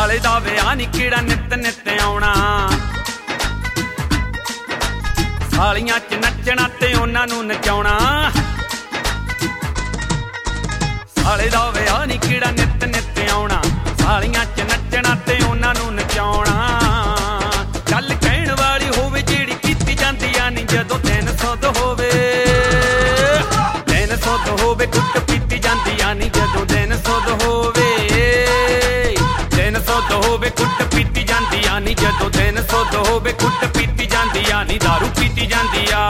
ਸਾਲੇ ਦਾ ਵਿਆਹ ਨੀ ਕਿਹੜਾ ਨਿੱਤ ਨਿੱਤ ਆਉਣਾ। ਸਾਲੀਆਂ ਚ ਨੱਚਣਾ ਤੇ ਉਹਨਾਂ ਨੂੰ ਨਚਾਉਣਾ। ਸਾਲੇ ਦਾ ਵਿਆਹ ਨੀ ਕਿਹੜਾ ਨਿੱਤ ਨਿੱਤ ਆਉਣਾ। ਸਾਲੀਆਂ ਚ ਨੱਚਣਾ ਤੇ ਉਹਨਾਂ ਨੂੰ ਨਚਾਉਣਾ। ਗੱਲ ਕਹਿਣ ਵਾਲੀ ਹੋਵੇ ਜਿਹੜੀ ਕੀਤੀ ਜਾਂਦੀ ਆ ਨੀ ਜਦੋਂ ਦਿਨ ਸੁੱਧ ਹੋਵੇ। ਦਿਨ ਸੁੱਧ ਹੋਵੇ ਕੁੱਟ ਪੀਤੀ ਜਾਂਦੀ ਆ ਨੀ ਜਦੋਂ ਦਿਨ ਸੁੱਧ ਹੋਵੇ। ਦਿਨ ਸੁੱਧ ਹੋਵੇ ਕੁੱਟ ਪੀਤੀ ਜਾਂਦੀ ਆ ਨੀ ਜਦੋਂ ਦਿਨ ਸੁੱਧ ਹੋਵੇ ਕੁੱਟ ਪੀਤੀ ਜਾਂਦੀ ਆ ਨੀ ਦਾਰੂ ਪੀਤੀ ਜਾਂਦੀ ਆ।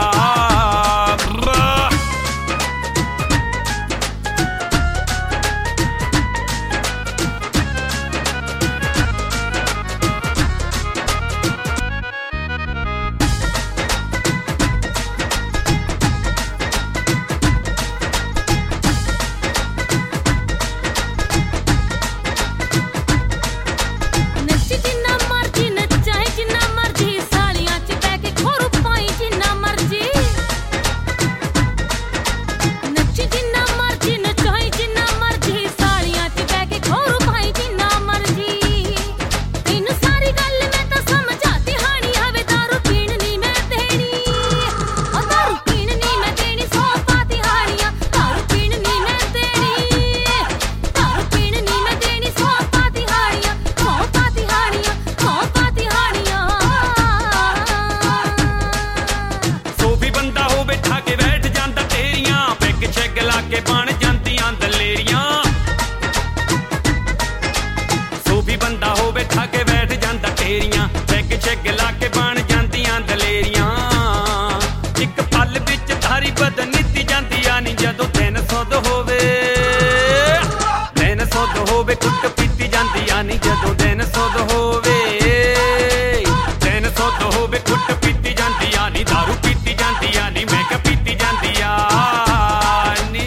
ਕੁੱਟ ਪੀਤੀ ਜਾਂਦੀ ਆ ਨੀ ਜਦੋਂ ਦਿਨ ਸੁੱਧ ਹੋਵੇ। ਦਿਨ ਸੁੱਧ ਹੋਵੇ ਕੁੱਟ ਪੀਤੀ ਜਾਂਦੀ ਆ ਨੀ ਦਾਰੂ ਪੀਤੀ ਜਾਂਦੀ ਆ ਨੀ ਮੈਂ ਕਿਹਾ ਪੀਤੀ ਜਾਂਦੀ ਆ ਨੀ।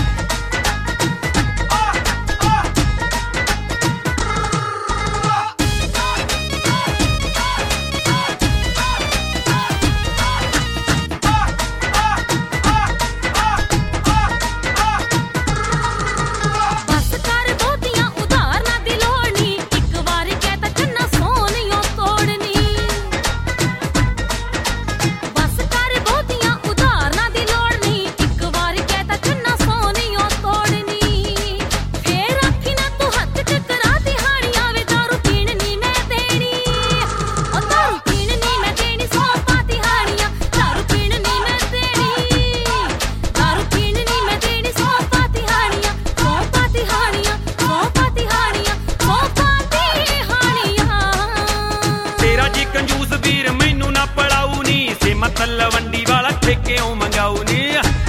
ਤਲਵੰਡੀ ਵਾਲਾ ਠੇਕਿਓਂ ਮੰਗਾਉ ਨੀ।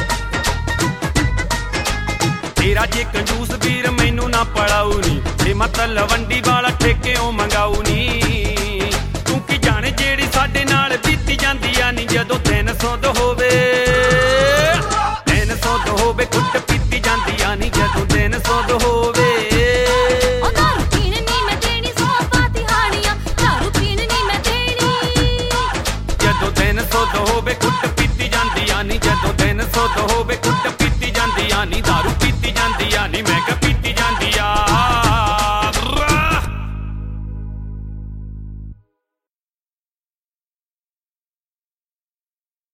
ਤੇਰਾ ਜੇ ਕੰਜੂਸ ਵੀਰ ਮੈਨੂੰ ਨਾ ਪੜਾਉ ਨੀ। ਜੇ ਮੈਂ ਤਲਵੰਡੀ ਵਾਲਾ ਠੇਕਿਓਂ ਮੰਗਾਉ ਨੀ। ਤੂੰ ਕੀ ਜਾਣੇ ਜਿਹੜੀ ਸਾਡੇ ਨਾਲ ਬੀਤੀ ਜਾਂਦੀ ਆ ਨੀ ਜਦੋਂ ਦਿਨ ਸੁੱਧ ਹੋਵੇ। ਦਿਨ ਸੁੱਧ ਹੋਵੇ ਕੁੱਟ ਪੀਤੀ ਜਾਂਦੀ ਆ ਨੀ ਜਦੋਂ ਦਿਨ ਸੁੱਧ ਹੋਵੇ। ਜਦੋਂ ਦਿਨ ਸੁੱਧ ਹੋਵੇ ਕੁੱਟ ਪੀਤੀ ਜਾਂਦੀ ਆ ਨੀ ਜਦੋਂ ਦਿਨ ਸੁੱਧ ਹੋਵੇ ਕੁੱਟ ਪੀਤੀ ਜਾਂਦੀ ਆ ਨੀ ਦਾਰੂ